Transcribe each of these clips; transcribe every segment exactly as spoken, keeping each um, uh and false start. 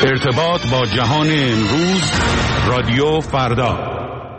ارتباط با جهان امروز، رادیو فردا.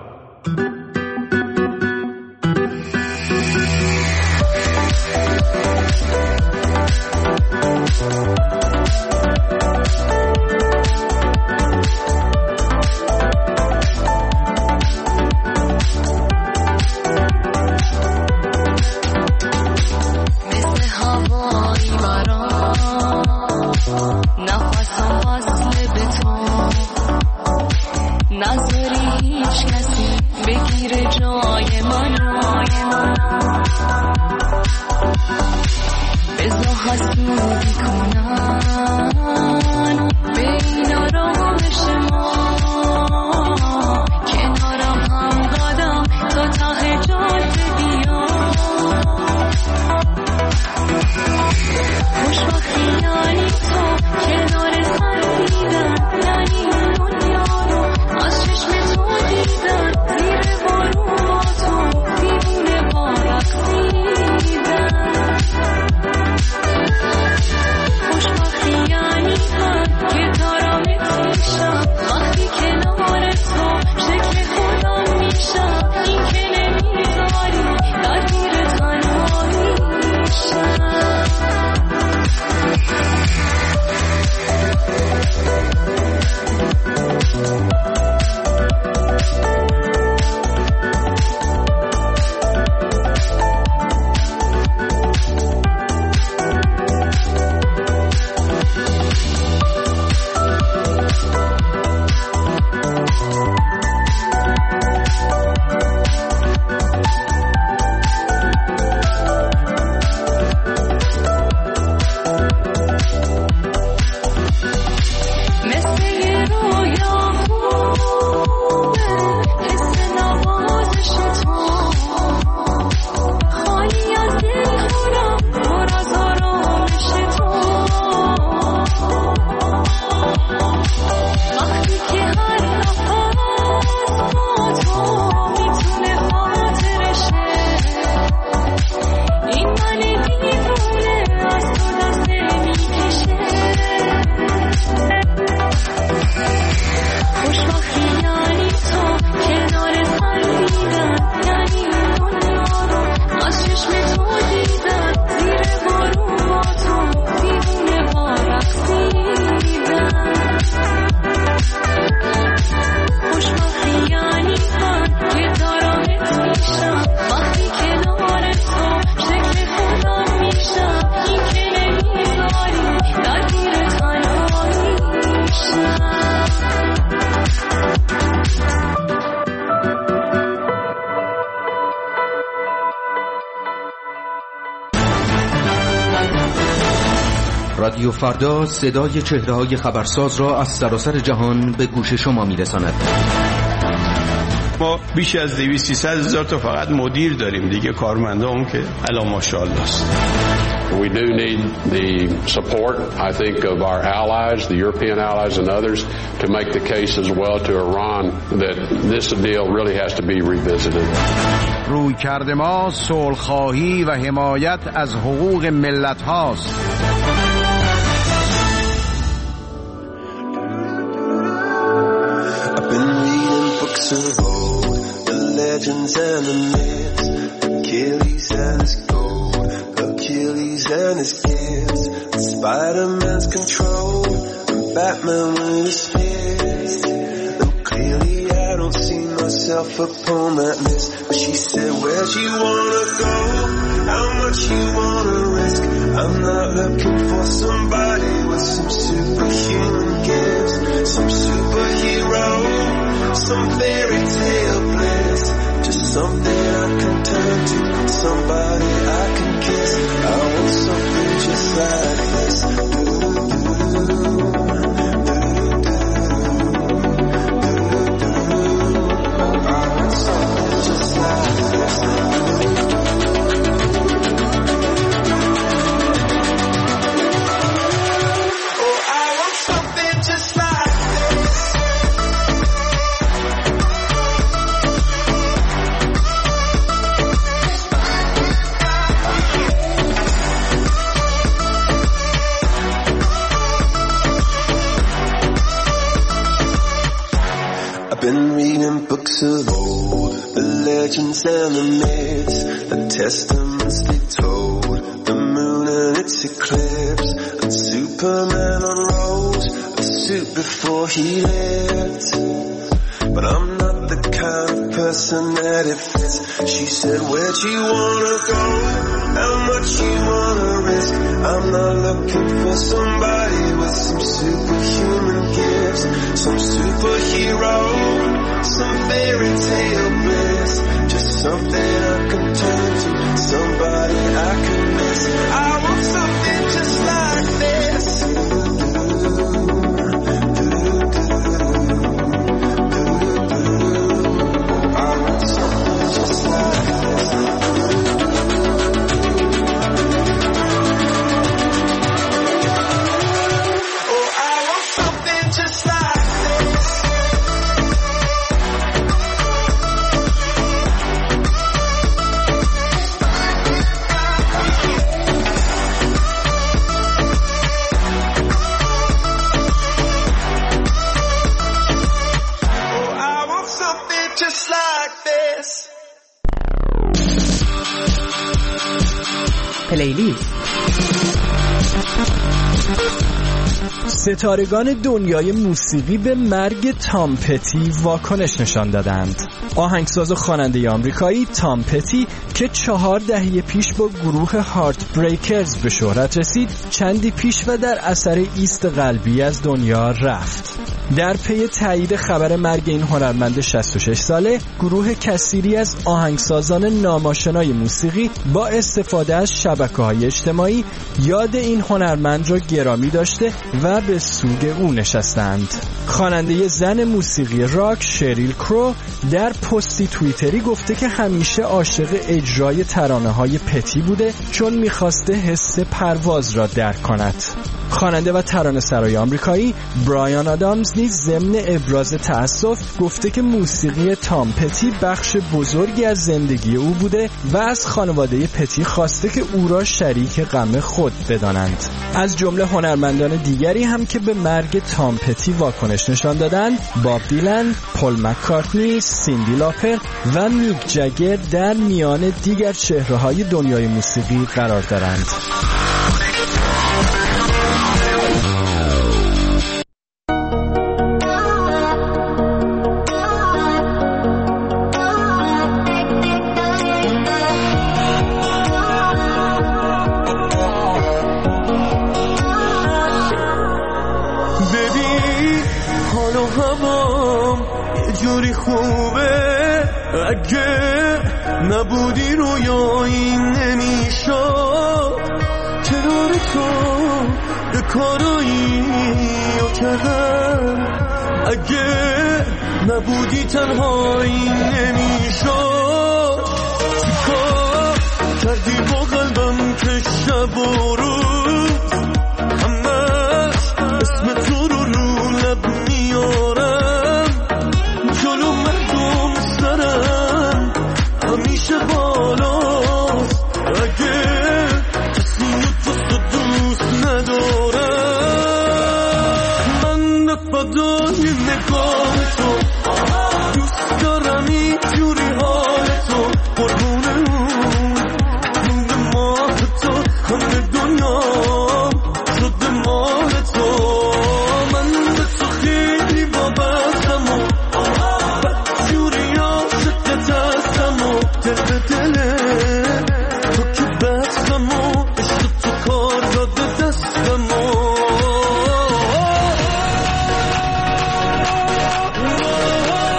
رادیو فردا صدای چهره‌های خبرساز را از سراسر جهان به گوش شما می‌رساند. ما بیش از دویست سیصد هزار تا فقط مدیر داریم دیگه، کارمندان که الان ماشاءالله است. We do need the support, I think, of our allies, the European allies and others, to make the case as well to Iran that this deal really has to be revisited. رویکرد ما صلح‌خواهی و حمایت از حقوق ملت هاست. I've been reading books of old, the legends and the myths, Achilles and his gold, Achilles and his gifts, Spider-Man's control, and Batman with his spears. And clearly I don't see myself upon that list. But she said, where'd you wanna go? How much you wanna risk? I'm not looking for somebody with some superhuman gifts, some superhero, some fairy tale bliss, just something I can turn to, somebody I can kiss. I want something just like this. I want something just like this. books of old, the legends and the myths, the testaments they told, the moon and its eclipse, and Superman unrolls a suit before he lived. But I'm not the kind of person that it fits. She said, where'd you wanna go? How much you wanna risk? I'm not looking for somebody with some superhuman gifts, some superhero, some fairy tale bliss, just something I can turn to, somebody I can miss. I want something just like this. پلیلیست. ستارگان دنیای موسیقی به مرگ تام پتی واکنش نشان دادند. آهنگساز و خواننده آمریکایی تام پتی که چهار دهه پیش با گروه هارت بریکرز به شهرت رسید، چندی پیش و در اثر ایست قلبی از دنیا رفت. در پی تایید خبر مرگ این هنرمند شصت و شش ساله، گروه کثیری از آهنگسازان ناماشنای موسیقی با استفاده از شبکه‌های اجتماعی یاد این هنرمند را گرامی داشته و به سوگ او نشستند. خواننده زن موسیقی راک شریل کرو در پستی توییتری گفته که همیشه عاشق اجرای ترانه‌های پتی بوده، چون می‌خواسته حس پرواز را درک کند. خواننده و ترانه‌سرای آمریکایی برایان آدامز نیز ضمن ابراز تأسف گفته که موسیقی تام پتی بخش بزرگی از زندگی او بوده و از خانواده پتی خواسته که او را شریک غم خود بدانند. از جمله هنرمندان دیگری هم که به مرگ تام پتی واکنش نشان دادند، باب دیلن، پل مکارتنی، سیندی لاپر و میک جگر در میان دیگر چهره‌های دنیای موسیقی قرار دارند. اگه نبودی رویایی نمیشد، کنار تو به کارایی رو کردم. اگه نبودی تنهایی نمیشد، چیکار کردی با قلبم که شب و روز همش اسم تو رو رو لب میارم، جلو مردم سرم همیشه بالاست. اگه کسی تو دوست ندارم، من نفدای نگاه تو، دوست دارم اینجوری حال تو، قربون اون نور ماه تو، همه دنیا شده مال تو. من به تو خیلی وابستم و بدجوری عاشقت هستم و دل به دله تو که بستم و عشق تو کار داده دستم و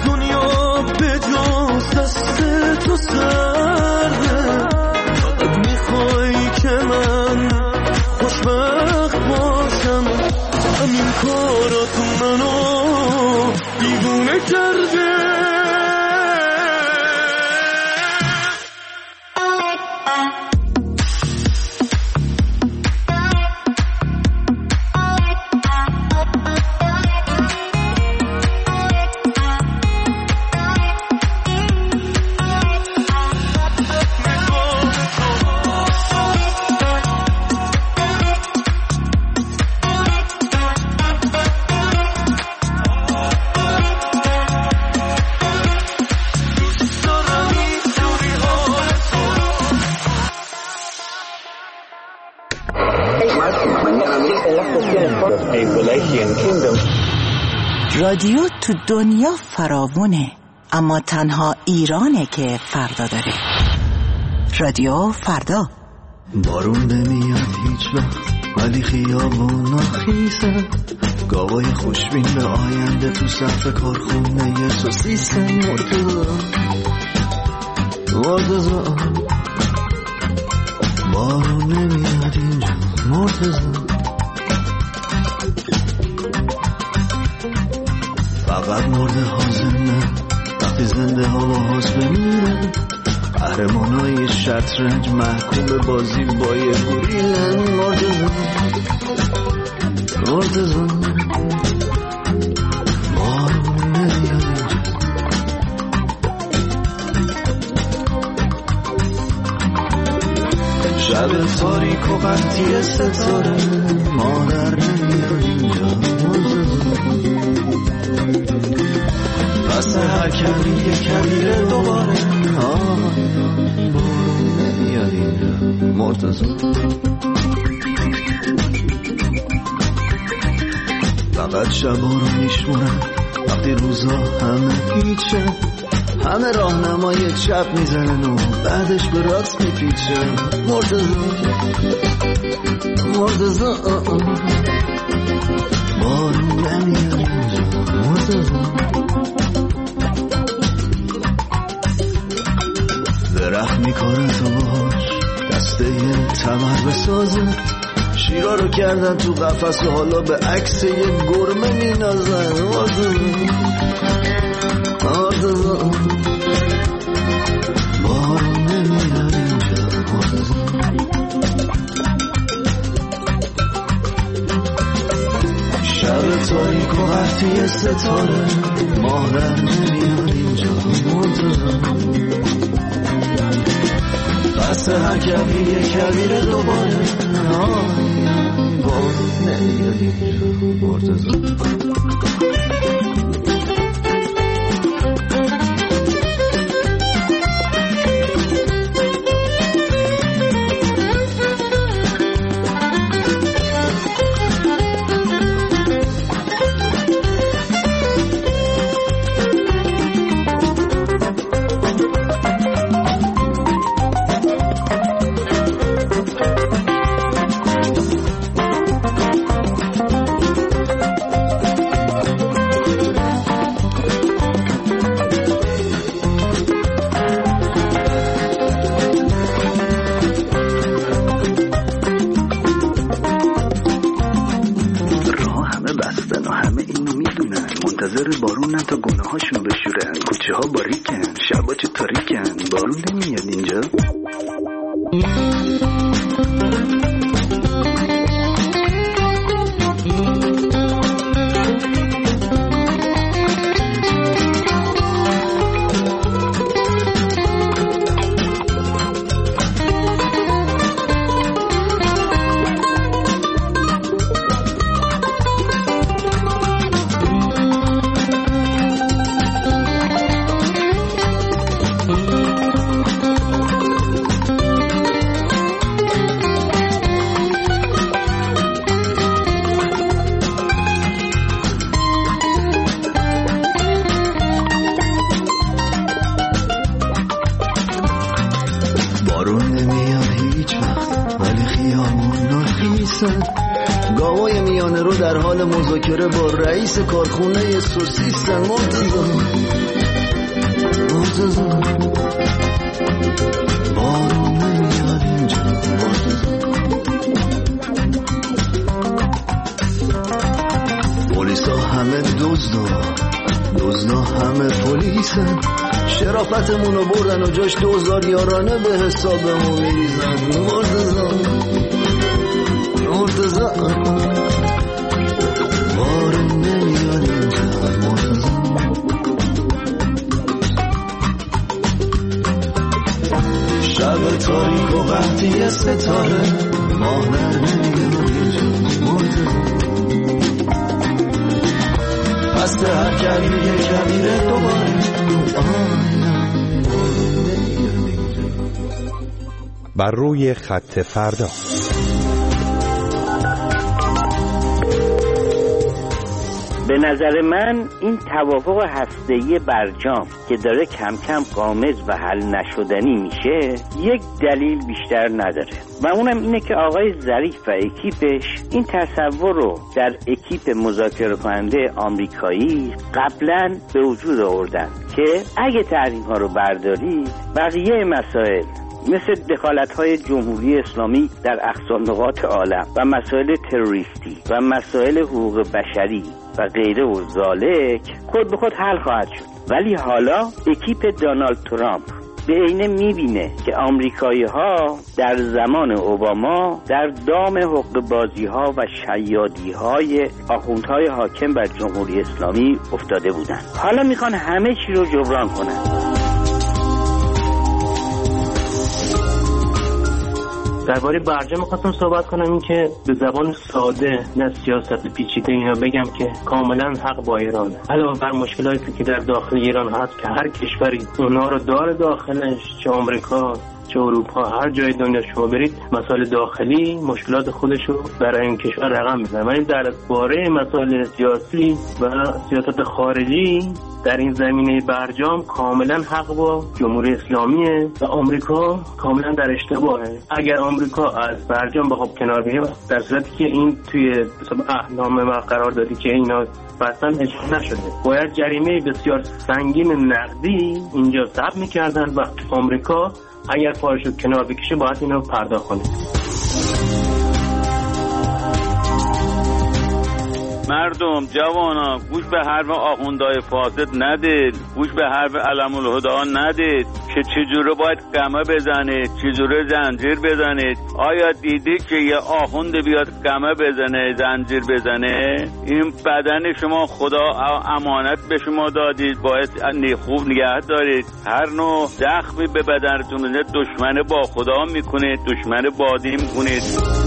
دنیا به جز دست تو سرده، فقط میخوای که من خوشبخت باشم، همین کارات منو دیوونه کرده. رادیو تو دنیا فراوونه، اما تنها ایرانه که فردا داره. رادیو فردا. بارون نمیاد هیچ وقت ولی خیابونا خیسه، گاوای خوشبین به آینده تو صف کارخونه یه سوسیسن. مرتضی مرتضی بارون نمیاد اینجا. مرتضی فقط مرده حاضرنه وقتی زنده ها با حاض بمیرن، قهرمانای شطرنج محکوم به بازی با یه گوریلن. مرتضی مرتضی بارون نمیاد اینجا. شب تاریک و قطعی ستاره، مادر نمیاد اینجا. مرتضی پس هر کمی یه کبیره دوباره، بارون نمیاد اینجا. مرتضی فقط شبا رو میشمونم وقتی روزا همه هیچه، همه راهنمای چپ میزنن و بعدش به راست میپیچه. مرتضی مرتضی بارون نمیاد اینجا. مرتضی درخت میکاره تو باش دسته یه تمر بسازه، شیرا رو کردن تو قفس و حالا به عکس یه گرمه مینازن. مرتضی مرتضی بارون نمیاد اینجا. مرتضی شب تاریک و قطعی ستاره، مادر نمیاد اینجا. مرتضی پس هر کبی یه کبیره دوباره، بارون نمیاد اینجا. مرتضی بارونن تا گونه هاشونو بشورن، کوچه ها باریکن، شبا چه تاریکن. بارون نمیاد اینجا. رو در حال مذاکره با رئیس کارخونه سوسیسن. مرتضی مرتضی بارون نمیاد اینجا. مرتضی پلیسا همه دزدا، دزدا همه پلیسن. شرافتمونو بردن و جاش دوزار یارانه به حسابمون میریزن. مرتضی مرتضی بارون نمیاد اینجا. مرتضی شب تاریک و وقتی ستاره ماه نمیاد اینجا. مرتضی پس هر کبیر کبیره دوباره بر روی خط فردا. به نظر من این توافق هسته‌ای برجام که داره کم کم غامض و حل نشدنی میشه یک دلیل بیشتر نداره و اونم اینه که آقای ظریف و اکیپش این تصور رو در اکیپ مذاکره کننده آمریکایی قبلا به وجود آوردن که اگه تحریم ها رو بردارید بقیه مسائل مثل دخالت‌های جمهوری اسلامی در اقصانقاط عالم و مسائل تروریستی و مسائل حقوق بشری و غیره و ذالک خود به خود حل خواهد شد. ولی حالا اکیپ دونالد ترامپ به عینه میبینه که آمریکایی ها در زمان اوباما در دام حقوق بازی ها و شیادی های آخوندهای حاکم بر جمهوری اسلامی افتاده بودن. حالا میخوان همه چی رو جبران کنن. درباره برجام می‌خواستم صحبت کنم، این که به زبان ساده نه سیاست پیچیده اینا بگم که کاملا حق با ایران. علاوه بر مشکلاتی که در داخل ایران هست که هر کشوری اونها رو داره داخلش، چه آمریکا چه اروپا، هر جای دنیا شما برید مسائل داخلی مشکلات خودشو برای این کشور رقم میزنه. ولی درباره مسائل سیاسی و سیاست خارجی در این زمینه برجام کاملا حق با جمهوری اسلامیه و آمریکا کاملا در اشتباهه. اگر آمریکا از برجام بخواد کنار بیاد، در صورتی که این توی اهنامه ما قرار دادی که اینا اصلا اجرا نشده، باید جریمه بسیار سنگین نقدی اینجا ثبت می‌کردن و آمریکا اگر پارشو کنار بکشه باید اینو پرداخت کنه. مردم جوانا گوش به حرف آخوندهای فاسد ندید، گوش به حرف علم الهدا ندید که چجوره باید قمه بزنید، چجوره زنجیر بزنید. آیا دیدی که یه آخوند بیاد قمه بزنه، زنجیر بزنه؟ این بدن شما خدا امانت به شما دادید، باید خوب نگه دارید. هر نوع زخمی به بدنتون دشمن با خدا میکنید، دشمن بادی میکنید.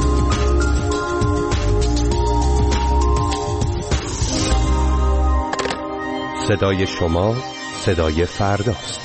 صدای شما صدای فرداست.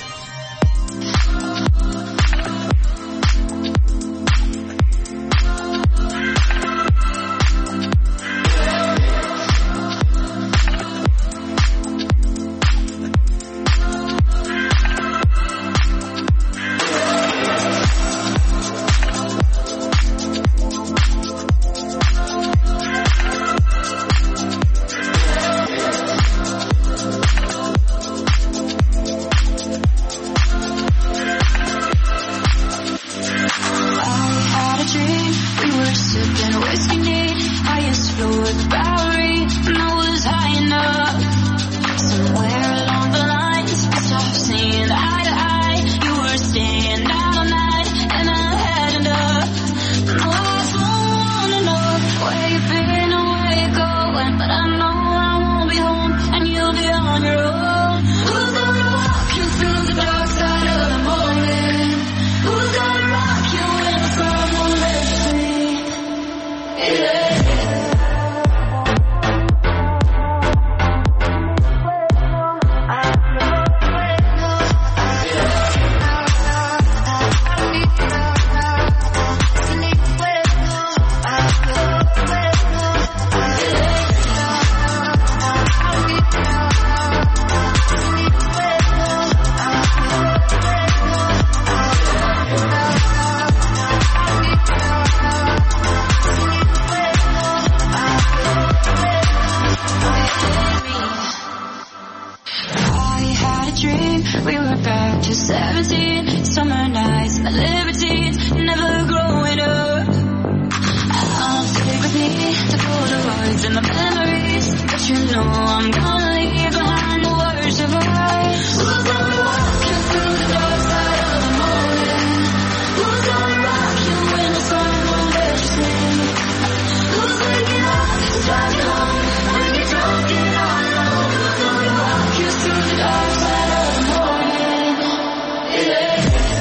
dream. We were back to seventeen, summer nights, my libertines, never growing up. I'll take with me the Polaroids and the memories, but you know I'm gonna leave behind the words of ours. Who's gonna walk you through the dark side of the morning? Who's gonna rock you when the sun won't let you sleep? Who's waking up to drive you home when you're drunk and all alone? Who's gonna walk you through the dark side of the morning? Yeah.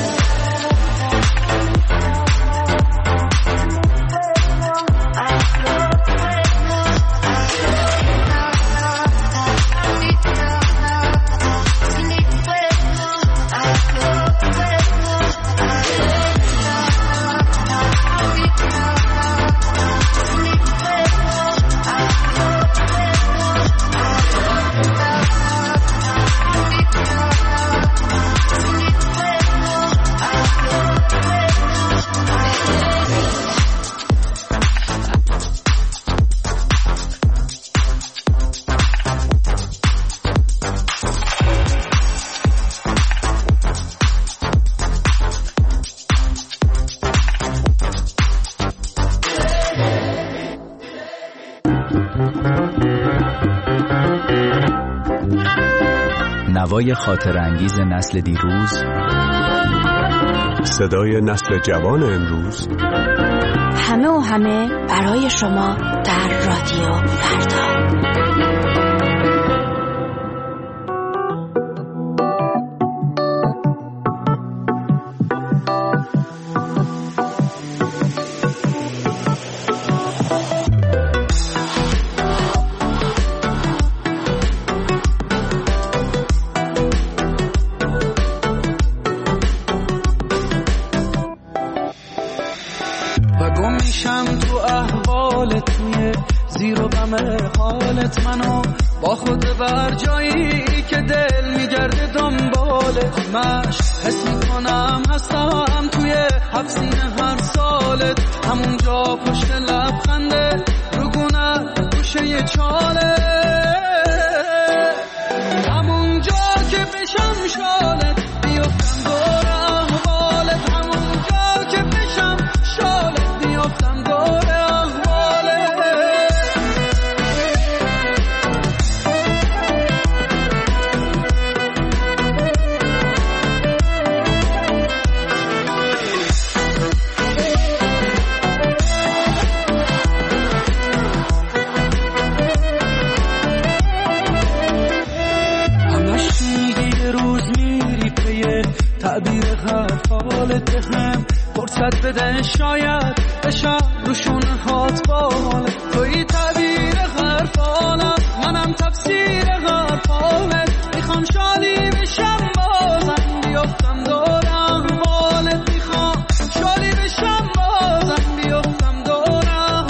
نوای خاطر انگیز نسل دیروز، صدای نسل جوان امروز، همه و همه برای شما در رادیو فردا. منو با خود بر جایی که دل میگرده دنبالت، مش حس میکنم هستم توی حبسین هر سالت، همونجا پشت لبخنده رو گونه گوشه چاله، همونجا که بشم شالت بیفتم دور احوالت، همونجا که بشم شالت بیفتم دور تعبیر حرفالت هم فرصت بده شاید بشم روشون هات بالت، توی تعبیر حرفالت منم تفسیر حرفالت، میخوام شالی بشم بازم بیفتم دور احوالت، میخوام شالی بشم بازم بیفتم دور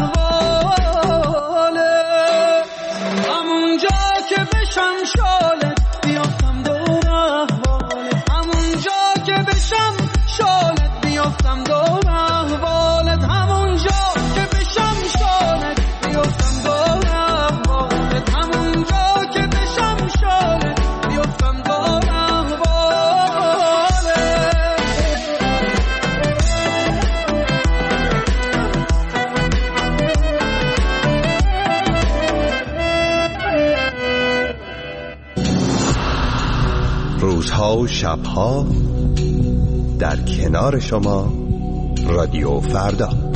احوالت، همونجا که بشم شالت بیفتم دور احوالت، همونجا که بشم شالت بیفتم دور احوالت، همونجا که بشم شالت بیفتم دور احوالت، همونجا که بشم شالت بیفتم دور احوالت. روزها و شبها در کنار شما رادیو فردا.